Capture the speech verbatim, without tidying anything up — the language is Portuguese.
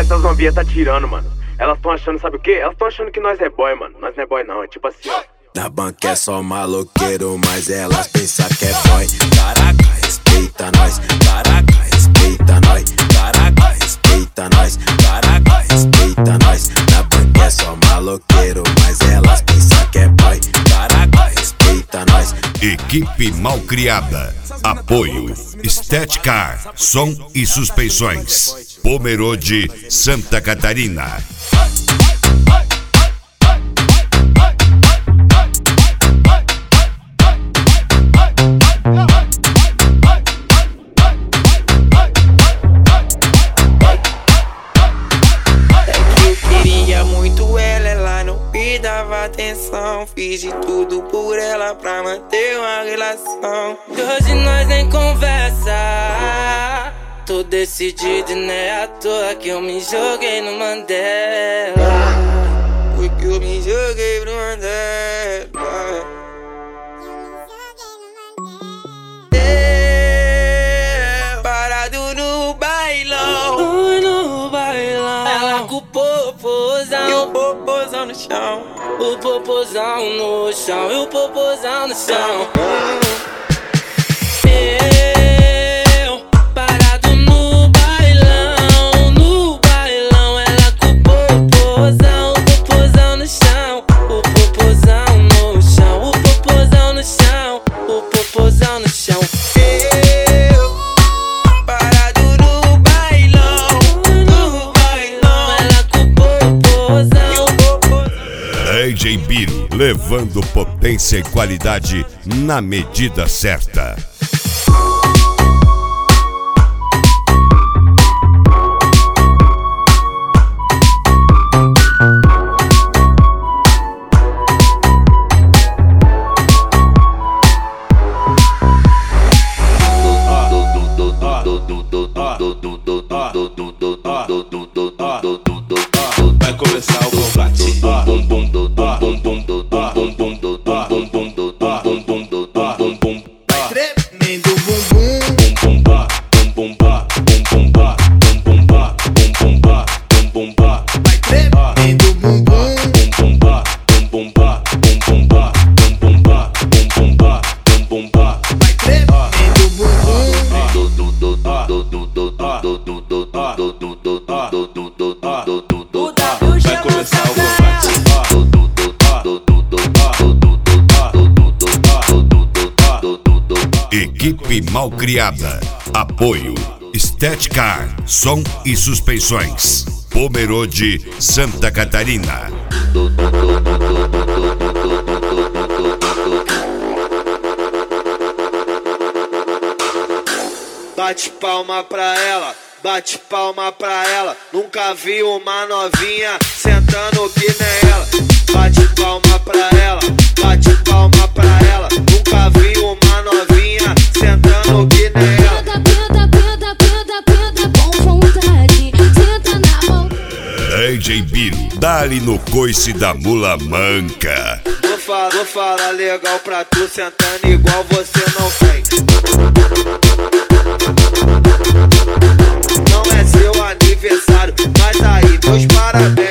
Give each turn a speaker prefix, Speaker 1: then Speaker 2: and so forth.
Speaker 1: essas novinhas tá tirando, mano. Elas tão achando, sabe o quê? Elas tão achando que nós é boy, mano. Nós não é boy não, é tipo assim, ó.
Speaker 2: Na banca é só maloqueiro, mas elas pensam que é boy. Caraca, respeita nós. Caraca, respeita nós. Caraca, respeita nós. Caraca, respeita nós. Na banca é só maloqueiro, mas elas pensam que é boy. Caraca, respeita nós.
Speaker 3: Equipe Malcriada. Apoio Estética, som e suspensões. Pomerode, Santa Catarina.
Speaker 4: Dava atenção, fiz de tudo por ela pra manter uma relação. E hoje nós nem conversa. Tô decidido e não é à toa que eu me joguei no Mandela. Porque eu me joguei no Mandela. Eu, parado no bailão, no bailão. Ela com o popozão e o popozão no chão. O popozão no chão e o popozão no chão. Eu, parado no bailão, no bailão. Ela com o popozão, o popozão no chão. O popozão no chão, o popozão no chão. O popozão no chão. Eu, parado no bailão, no bailão. Ela com o popozão.
Speaker 3: D J Biro, levando potência e qualidade na medida certa.
Speaker 5: Vai começar o combate. Bum bum bum bum bum bum bum bum bum bum bum bum bum. Vai tremendo bum bum bum bum bum bum bum bum bum bum bum. Vai tremendo bum bum bum bum bum bum bum bum bum. Vai tremendo bum Vai começar o combate.
Speaker 3: Equipe Malcriada. Apoio Estética, som e suspensões. Pomerode, Santa Catarina.
Speaker 5: Bate palma pra ela, bate palma pra ela. Nunca vi uma novinha sentando que nem ela. Bate palma pra ela, bate palma pra ela. Nunca vi uma novinha sentando que nem ela.
Speaker 6: Peda, peda, peda, peda, com vontade. Senta na mão.
Speaker 3: D J Biro, dá-lhe no coice da mula manca.
Speaker 5: Vou falar, vou falar legal pra tu, sentando igual você não fez. Não é seu aniversário, mas aí meus parabéns.